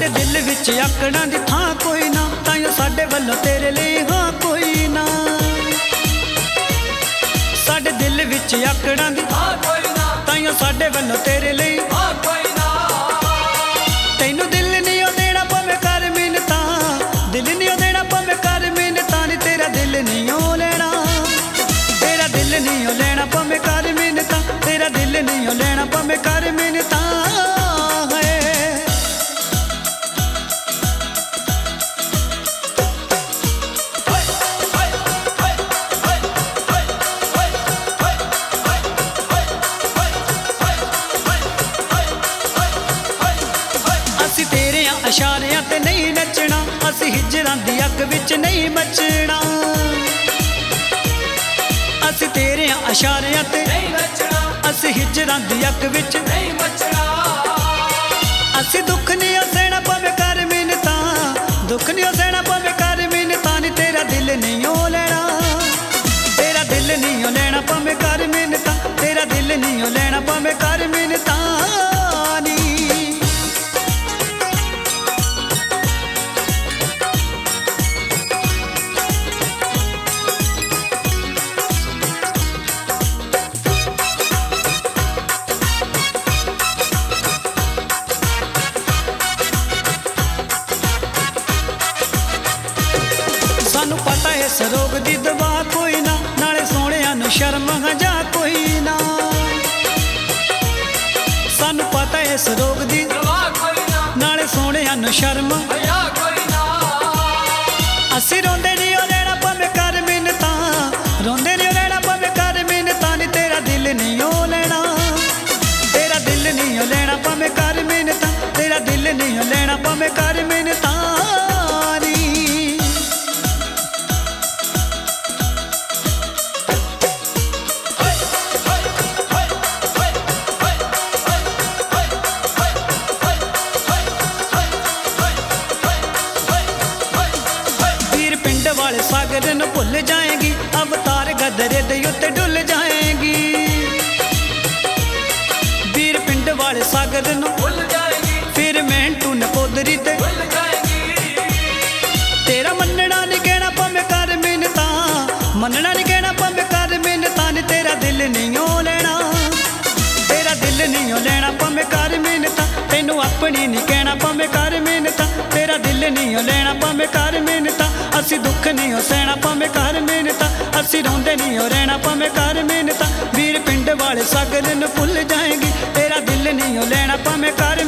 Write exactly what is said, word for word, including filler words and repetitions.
दिल विच आकड़ां दी थां कोई ना, ताइयों साडे वल्लों तेरे लिए हाँ कोई ना। साडे दिल विच आकड़ां दी थां कोई ना, ताइयों साडे वल्लों तेरे लिए हाँ कोई ना। तैनू दिल नहीं ओ देना पवे कर मिन्नतां, दिल नहीं ओ देना पवे कर मिन्नतां, नी तेरा दिल नहीं ओ लेना, तेरा दिल नहीं ओ लेना पवे कर मिन्नतां, तेरा दिल नहीं ओ लेना पवे कर मिन्नतां। इशारियां ते नहीं नचना, असी हिजरां दी अग विच नहीं मचना। असी तेरे इशारियां ते नहीं नचना, असी हिजरां दी अग विच नहीं मचना। असी दुख नहीं सहना पवे कर मिन्नतां, दुख नहीं सहना पवे कर मिन्नतां, नी तेरा दिल नहीं ओ लेना, तेरा दिल नहीं ओ लेना पवे कर मिन्नतां, तेरा दिल नहीं ओ लेना पवे कर मिन्नतां। सानू पता है इस रोग दी दवा कोई ना, नाले सोहणियां नूं शर्म हजा कोई ना। सानू पता है इस रोग दी दवा कोई ना, नाले सोहणियां नूं शर्म हजा कोई ना। असी रोंदे नहीं ओ लेना पवे कर मिन्नतां, रोंदे नहीं ओ लेना पवे कर मिन्नतां, नी तेरा दिल नहीं ओ लेना, तेरा दिल नहीं ओ लेना पवे कर मिन्नतां, तेरा दिल नहीं ओ लेना पवे कर मिन्नतां। वाले सागर न भुल जाएगी, अवतार गदरे दे उत्ते डुल जाएगी। वीर पिंड वाले सागर न भुल जाएगी, फिर मेहनतू नकोदरी ते भुल जाएगी। तेरा मनना नहीं कहना पवे कर मिन्नतां, मनना नहीं कहना पवे कर मिन्नतां, नी तेरा दिल नहीं ओ लेना, तेरा दिल नहीं ओ लेना पवे कर मिन्नतां, तैनू अपनी नहीं कहना पवे कर मिन्नतां, तेरा दिल नहीं ओ लेना पवे कर मिन्नतां। असी दुख नहीं हो सहना पवे कर मिन्नतां, असी रोंदे नहीं हो रहना पवे कर मिन्नतां। वीर पिंड वाले सागर न भुल जाएगी, तेरा दिल नहीं हो लेना पवे कर